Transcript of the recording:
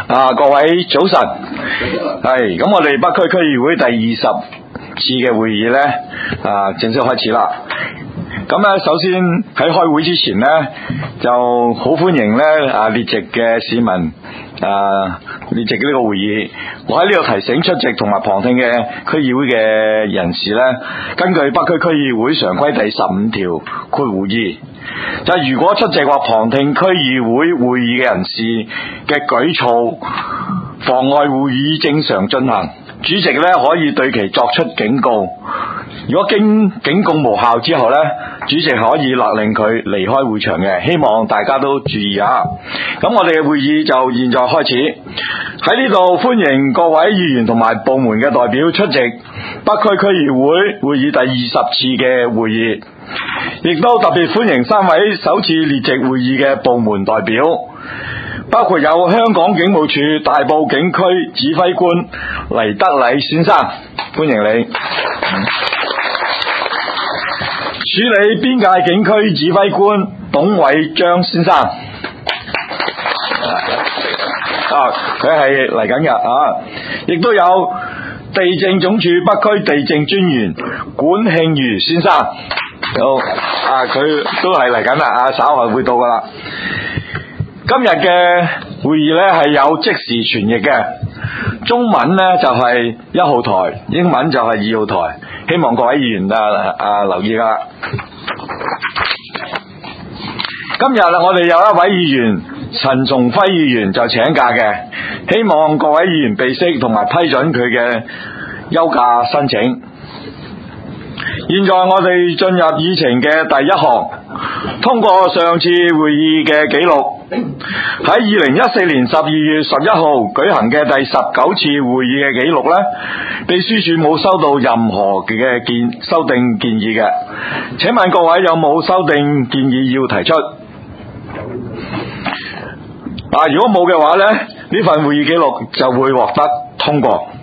各位早晨，係咁，我哋北區區議會第20次嘅會議呢，正式開始啦。咁咧，首先喺開會之前呢，就好歡迎呢列席嘅市民列席呢個會議。我喺呢度提醒出席同埋旁聽嘅區議會嘅人士呢，根據北區區議會常規第15條括弧2，就係如果出席或旁聽區議會會議嘅人士嘅舉措妨礙會議正常進行，主席呢可以對其作出警告。如果經警告無效之後呢，主席可以勒令佢離開會場嘅。希望大家都注意啊！咁我哋嘅會議就現在開始。喺呢度歡迎各位議員同埋部門嘅代表出席北區區議會會議第20次嘅會議，亦都特別歡迎3位首次列席會議嘅部門代表，包括有香港警務處大埔警區指揮官黎德禮先生，歡迎你。處理邊界警區指揮官董偉章先生，佢係嚟緊嘅亦都有地政總署北區地政專員管慶瑜先生，佢都係嚟緊啦，稍後會到噶啦。今日嘅會議呢係有即時傳譯嘅，中文呢就係1號台，英文就係2號台，希望各位議員留意噶。今日我哋有一位議員陳松輝議員就請假嘅，希望各位議員備悉同埋批准佢嘅休假申請。現在我哋進入議程嘅第1項，通過上次會議嘅記錄。喺2014年12月11號舉行嘅第19次會議嘅記錄呢，秘書處冇收到任何嘅修訂建議嘅。請問各位有冇修訂建議要提出？如果冇嘅話呢，呢份會議記錄就會獲得通過。